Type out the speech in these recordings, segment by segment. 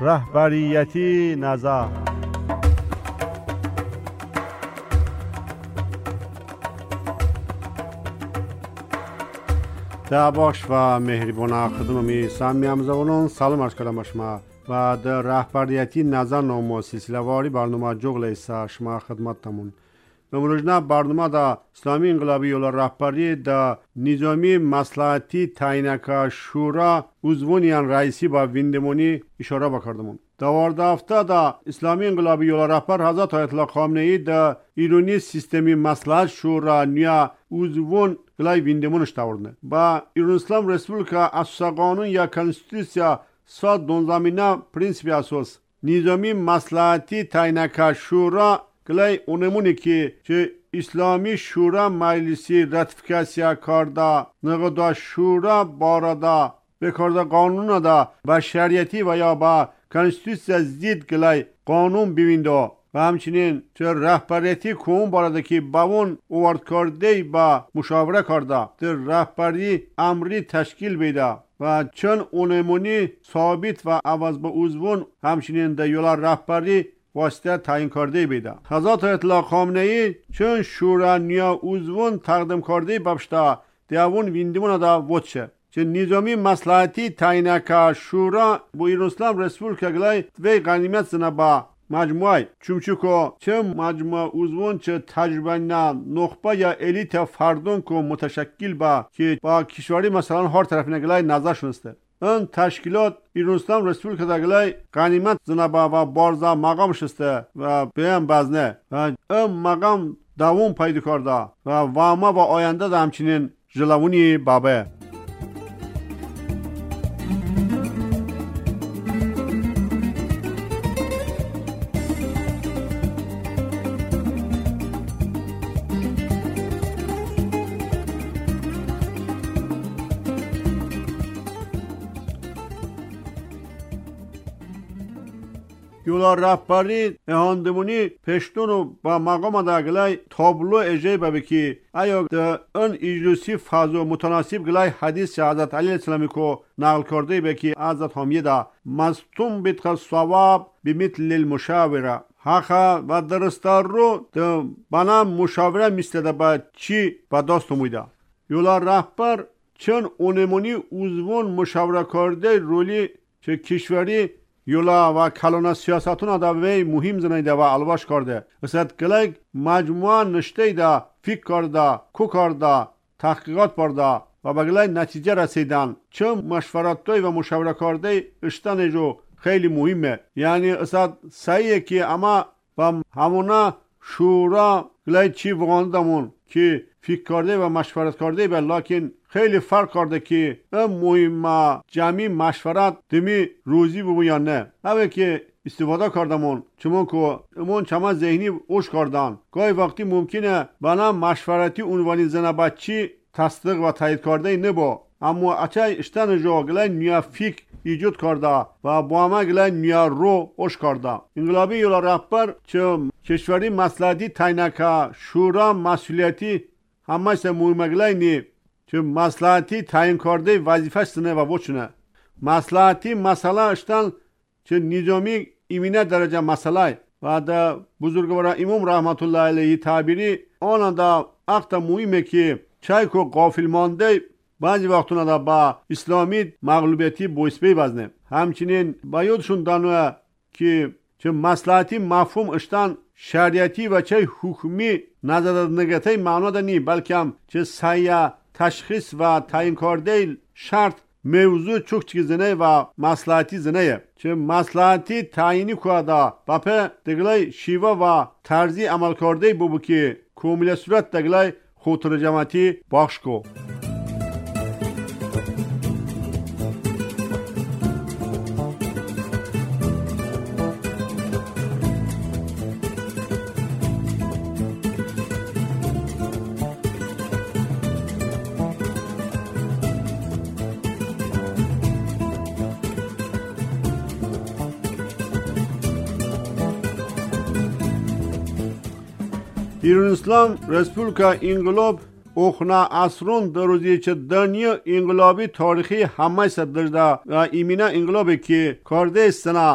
رهبریتی نظر. در باش و مهربان خدمت سامی همزبانان سلام عرض کردم شما و در رهبریتی نظر نام سلسله واری برنامه جغل ایسا شما خدمتتمون. امروزنا برنامه دا اسلامی انقلابی یول رهبری دا نظامی مصلحتی تاینکا شورا عضوانیان رئیسی با ویندمونی اشاره بکردمون. دوارده هفته دا اسلامی انقلابی یول رهبر حضرت آیت الله خامنه‌ای دا ایرانی سیستمی مصلحت شورا نیا عضوان گلای ویندمونش تاورنه. با ایران اسلام رسپولیکا اساس قانون یا کنستیتوسیا ساد دونزامینه پرینسیپی اساس نظامی مصلحتی تاینکا شورا گلای اونمونی که اسلامی شورا مجلسی راتیفیکاسیا کرده نگاه شورا بارده به کرده قانون دا با شریعتی و یا با کنستیتوسیا زید گلای قانون بیوینده و همچنین چه رهبریتی کوم بارده که با اون اوارد کرده با مشاوره کرده در رهبری امری تشکیل بیده و چون اونمونی ثابت و عوض به عضوان همچنین در یولا رهبری واسطه تعیین کرده بیده. حضرت آیت الله خامنه‌ای چون شورا نیا عضوان تقدیم کرده بابشتا دیوون ویندمون دا وچه چه نظامی مصلحتی تاینکا شورا با ایران اسلام رسپولیکا گلای دوی غنیمت زنه با مجموعه چومچوکو چه مجموعه عضوان چه تجربه نخبه یا الیت فردون کو متشکل با که با کشوری مثلا هر طرف نگلای نظر شونسته این تشکیلات ایران اسلام رسپولیکا دگلای غنیمت زنبا و بارزا مقام شسته و بهم بزنه و این مقام دوام پیدا کرده و واما و آینده دا همچنین جلوونی بابه. یولا رهبری اهاندمونی پشتونو با مقام داگلای تابلو اجای ببکی ایا ده ان اجلسی فازو متناسب گلای حدیث حضرت علی السلامی کو نقل کرده بکی حضرت حامیه دا مستون بیتخ ثواب بمثل المشاوره حقا و درستار رو ده بنا مشاوره میسته با چی با داست مویده. یولا رهبر چون اونمونی عضوان مشاوره کرده رولی چه کشوری یولا و کلونا سیاستون دا وی مهم زنیده و الواش کرده وسط گلای مجموعه نشته دا فکر کرده کو کرده تحقیقات برده و بگلای نتیجه رسیدن چون مشورتای و مشاوره کرده اشتن جو خیلی مهمه یعنی وسط صحیحه که اما و همونا شورا گلای چی وگاندمون که فکر کرده و مشورت کرده به لکن خیلی فرق کرده که این مهمه جمعی مشورت دمی روزی ببو یا نه اوه که استفاده کردمون چون که امون چما ذهنی اوش کردن گاهی وقتی ممکنه بنا مشورتی عنوانی زنه بچی تصدیق و تایید کرده نبا اما اچه اشتن جو گلای نیا فکر ایجاد کرده و با همه گلای نیا رو اوش کرده. انقلابی یولا رهبر چه کشوری مصلحتی تاینکا شورا مسئولیتی همه سه مهمه گلای نی چه مصلحتی تعیین کرده وظیفه سنه و وچنه مصلحتی مسئله اشتن چه نظامی ایمینه درجه مسئله و دا بزرگوار امام رحمت الله علیه تعبیری آن دا اقت مهمه که چای کو غافل مانده بعضی وقتونه دا با اسلامی مغلوبیتی بویسپی بزنه همچنین بایدشون دانوه که چه مصلحتی مفهوم اشتن شریعتی و چه حکمی نظر نگته معنا دا نی بلکه هم چه سایه تشخیص و تعیین کرده شرط موضوع چوک چیزنه و مصلحتی زنه چه مصلحتی تعیینی کرده باپه دگلای شیوه و طرزی عمل کرده ببو که کامل صورت دگلای خودترجمتی بخش کو. ایران اسلام رسپولیکا انقلاب اوخنا اسرون در روزی چه دنیا انقلابی تاریخی همه صدرده و ایمینا انقلابی که کرده استنا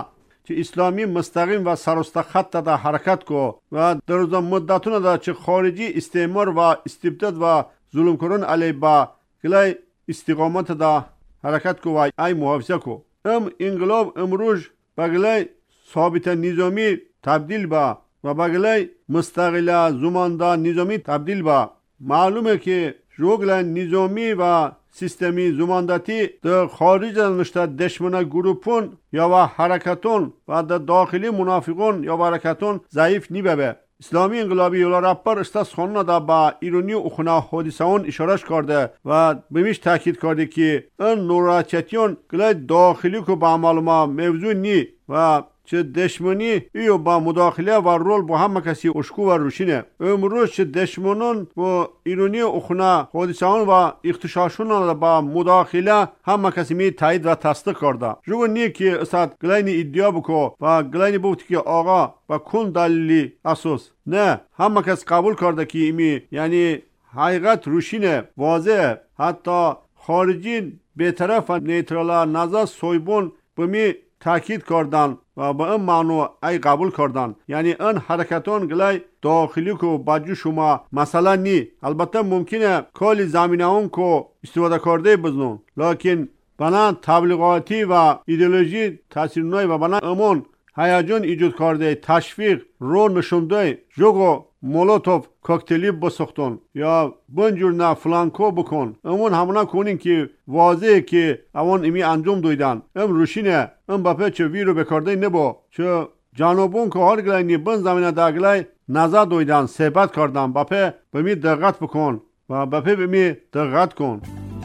که اسلامی مستقیم و سرستخط دا حرکت کو و در روز مدتون دا چه خارجی استعمار و استبداد و ظلم کرن علی با گلای استقامت دا حرکت کو و ای محافظه کو. انقلاب امروز بگلای ثابت نظامی تبدیل با و بگلای مستقل زمانده نظامی تبدیل با. معلومه که روگل نظامی و سیستمی زماندتی در خارج از نشته دشمن گروپون یا و حرکتون و در داخلی منافقون یا و حرکتون ضعیف نیبه. اسلامی انقلابی یولا رپر استاس خانون دا با ایرانی اخنا حادثه اون اشارش کرده و بمیش تاکید کرده که این نوراچتیون گلای داخلی که با معلومه موضوع نی و چه دشمنی ایو با مداخله و رول با همه کسی اشکو و روشینه. امروز چه دشمنان با ایرانی اخنا حادثان و اختشاشون با مداخله همه کسی می تایید و تصدیق کرده. جو نی که استاد گلاینی ادعا بکو و گلاینی بود که آقا با کن دلیلی اساس نه، همه کس قبول کرده که ایمی یعنی حقیقت روشینه واضح. حتی خارجی به طرف نیترالا نظر سویبون بمی تاکید کردن و با این معنی ای قبول کردن، یعنی این حرکتان گلای داخلی کو باجو شما مثلا نی. البته ممکنه کلی زمینه اون کو استفاده کرده بزنون، لیکن بنا تبلیغاتی و ایدئولوژی تاثیرنای و بنا امون هیجان ایجاد کرده، تشویق رو نشونده جوگو مولوتوف کوکتلی بسختون یا بنجور نه فلانکو بکن. امون همونا کنین که واضحه که اوان امی انجام دویدن. روشینه بپه چه ویرو بکرده نبا چه جانوبون که هر گلای بن زمینه داگلای نظر دویدن صحبت کردن. بپه بمی دقت بکن و بپه بمی دقت کن.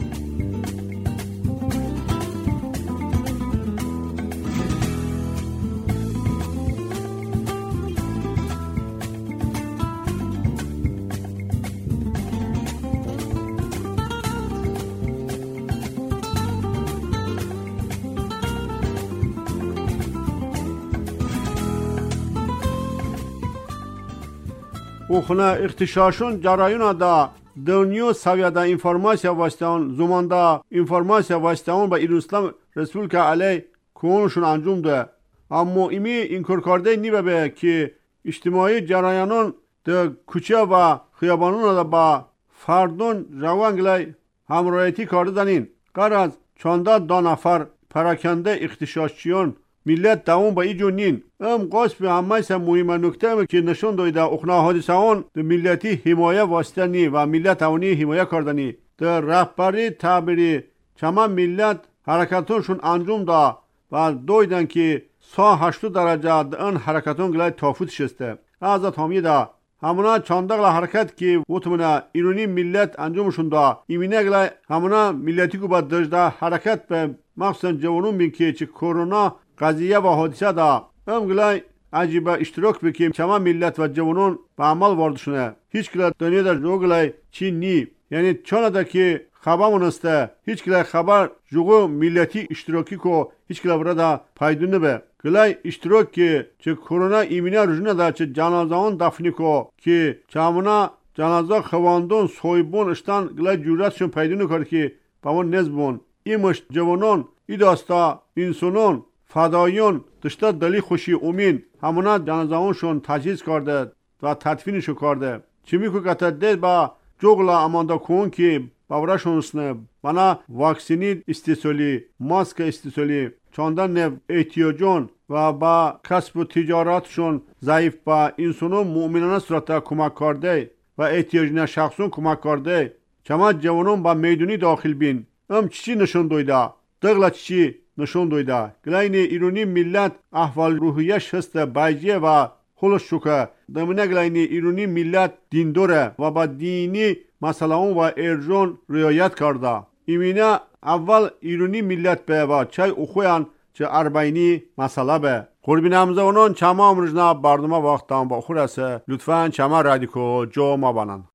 اوخنا اختشاشون جرایون دا دنیو سویاده انفرماسیا واسطان زمانده انفرماسیا واسطان با ایران رسپولیکا علی کونشون انجام ده. اما ایمی اینکار کرده نیبه که اجتماعی جرایانون دا کوچه و خیابانون دا با فردون روانگلی همراهیتی کرده دنین. قرار چانده دو نفر پراکنده اختشاشچیون ملت داون با ایجو نین. قاسب همه سه مهم نکته که نشون داده اخنا حادثه اون در ملتی حمایه واسطه نی و ملت اونی حمایه کردنی. در رهبری تعبیری چما ملت حرکتونشون انجام دا و دویدن که 180 درجه این حرکتون گلای تافوت شسته. از همیدا همونا چاندقل حرکت که وطمنا ایرانی ملت انجامشون دا ایمینه گلای همونا ملتی که با دجده حرکت به مخصوصا جوانون بین که چه کرونا قضیه و حادثه دا گلای عجیبه اشتراک بکیم چما ملت و جوانون به عمل واردشونه. هیچ کلا دنیا در جو گلای چی نی، یعنی چانه دا که خبر منسته هیچ کلا خبر جوگو ملتی اشتراکی کو هیچ کلا برده پایدونه به گلای اشتراک که چه کرونا ایمینه رجونه دا چه جنازه اون دفنی کو که چامونا جنازه خواندون سویبون اشتان گلای جورتشون پایدونه کرد که با اون نزبون ایمش جوانون ای داستا انسانون فدایون دشتا دلی خوشی امین همونا جنازه اونشون تجهیز کرده و تدفینشو کرده. چی میکو کتده با جوگلا اماندا کن که باورشون اسنه بنا واکسینی استیسولی ماسک استیسولی چاندن احتیاجون و با کسب و تجارتشون ضعیف با انسانون مؤمنانه صورت کمک کرده و احتیاجین شخصون کمک کرده. چما جوانون با میدونی داخل بین چی نشون دویده دغلا چی نشون دویده. گلاین ایرانی ملت احوال روحیش هست بایجیه و خلص شکه دمونه گلاین ایرانی ملت دیندوره و با دینی مسئله و ارجون رعایت کرده. ایمینه اول ایرانی ملت به و چای اخویان چه اربعینی مسئله به قربین همزه چما امروزنا برنامه وقتان با خورسه لطفاً چما رادیکو جو ما بانن.